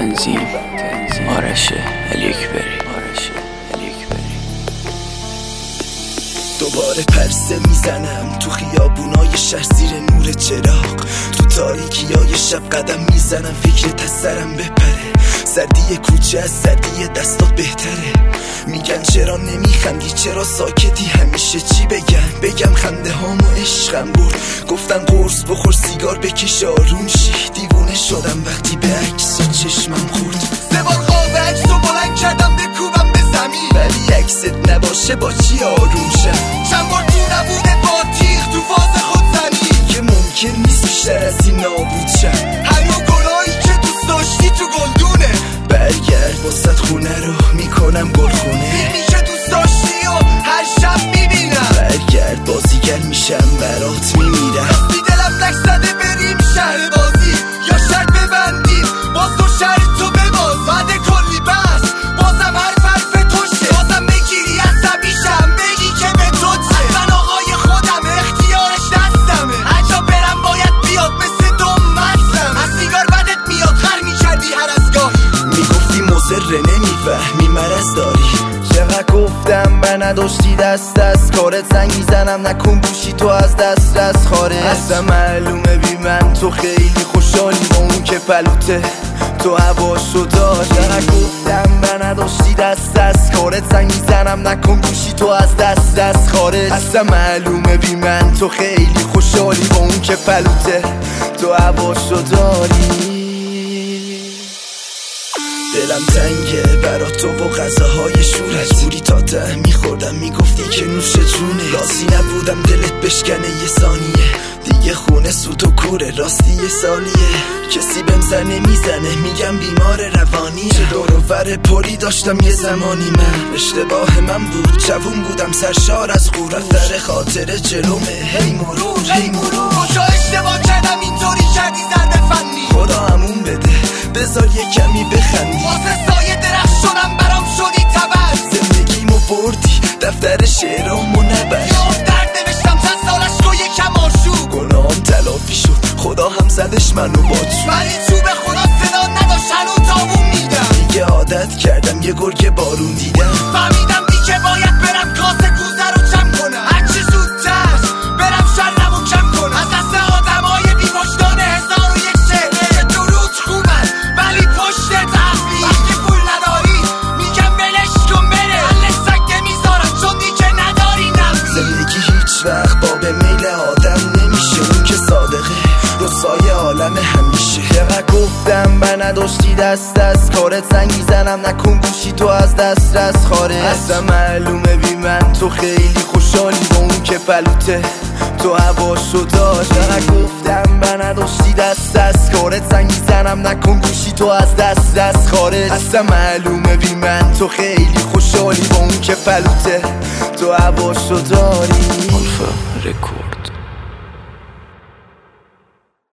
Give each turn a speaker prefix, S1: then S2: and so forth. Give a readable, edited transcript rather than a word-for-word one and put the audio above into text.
S1: تنظیم آرش الیکبری.
S2: دوباره پرسه میزنم تو خیابونای شهر زیر نور چراغ، تو تاریکیای شب قدم میزنم فکرت از سرم بپره. سردی کوچه از سردی دستات بهتره. میگن چرا نمیخندی، چرا ساکتی، همیشه چی بگم خنده هامو عشقم برد. گفتن قرص بخور سیگار بکش آروم شی. دیوونه شدم وقتی به عکس چشمم خورد. سه بار خواب عکسو بلند کردم بکوبم به زمین، ولی عکست نباشه با چی آروم شم. چند بار تو نبوده با تیغ تو فاز خودزنی که ممکن نیست بیشتر از این نابود شم. هنو گلایی که دوست داشتی تو گلدونه، برگرد واسه خونه رو میکنم گلخونه. فیلمی که دوست داشتی و هر شب میبینم، برگرد بازیگر میشم برات میمیرم. راستی دلم لک زده بریم شهر بازی، یا شرط ببندیم باز تو شهر تو بباز. بعد کلی بس بازم حرف توشه، بازم بگیری عصبیشم بگی که به تو چه. من آقای خودم اختیارش دستمه، هر جا برم باید بیاد مثل دوم مستم. از سیگار بدت میاد خر میکردی هر از گاهی، میگفتی مزره نمیفهمی مرض داری. چقدر گفتم من نداشتی دست کارت زنگ میزنم نکن گوشی تو از دست خارج. اصلا معلومه بی من تو خیلی خوشحالی با اون که پلوته تو هواشو داری. چقدر گفتم من نداشتی دست کارت زنگ میزنم نکن گوشی تو از دست خارج. اصلا معلومه بی من تو خیلی خوشحالی با اون که پلوته تو هواشو داری. دلم تنگه برا تو و غذاهای شورت، مجبوری تا ته میخوردم میگفتی که نوش جونه. راضی نبودم دلت بشکنه یه ثانیه دیگه، خونه سوت و کوره راستی یه سالیه. کسی بهم سر نمیزنه میگم بیمار روانی، چه دور و ور پری داشتم یه زمانی. من اشتباه من بود، جوون بودم سرشار از غرور، رفتر خاطره جلومه هی مرور. کجا اشتباه کردم اینطوری کردی ضربه فنی، خدا همون بده بذار یه کمی بخندی. واسه سایه درخت شدم برام شدی تبر، زندگیمو بردی دفتر شعرامو نبر. یاد درد نوشتم چند سالش رو یکم آشوب، گناهم تلافی شد خدا هم زدش منو با چوب. ولی چوب خدا صدا نداشت هنو تابون میدم. دیگه عادت کردم یه گرگ بارون دیدم، فهمیدم دیگه باید برم کاسه کوزه رو جمع کنم. هرچی زودتر برم شرمو کم کنم از دست آدمای بی وجدان. 1001 چهره که درود خوبن ولی پشت تحقیق. وقتی پول نداری میگم بلش کن بره، حل سگه میذارن چون دیگه نداری نفسی. زندگی هیچ وقت باب میل آدم نمیشه، اون که صادقه روزای عالم همیشه. چقدر گفتم من نداشتی دست کارت زنگ میزنم نکن گوشی تو از دست خارج. اصلا معلومه بی من تو خیلی خوشحالی با اون که پلوته تو هواشو داری. چقدر گفتم من نداشتی دست کارت زنگ میزنم نکن گوشی تو از دست خارج. اصلا معلومه بی من تو خیلی خوشحالی با اون که پلوته تو هواشو داری.
S1: آلفا رکورد.